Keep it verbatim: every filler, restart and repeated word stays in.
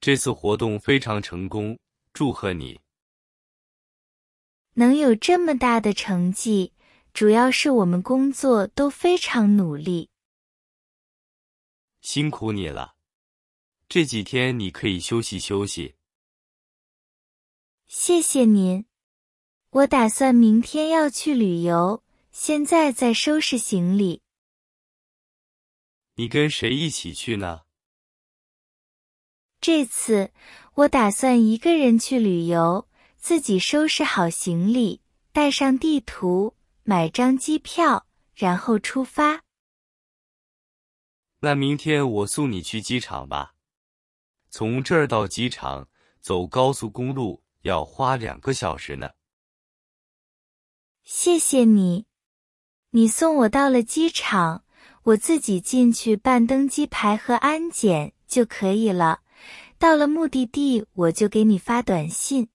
这次活动非常成功，祝贺你。 能有这么大的成绩，主要是我们工作都非常努力。 辛苦你了，这几天你可以休息休息。 谢谢您。我打算明天要去旅游，现在在收拾行李。 你跟谁一起去呢？ 这次我打算一个人去旅游，自己收拾好行李，带上地图，买张机票，然后出发。 那明天我送你去机场吧。从这儿到机场，走高速公路要花两个小时呢。 谢谢你。你送我到了机场，我自己进去办登机牌和安检就可以了。到了目的地，我就给你发短信。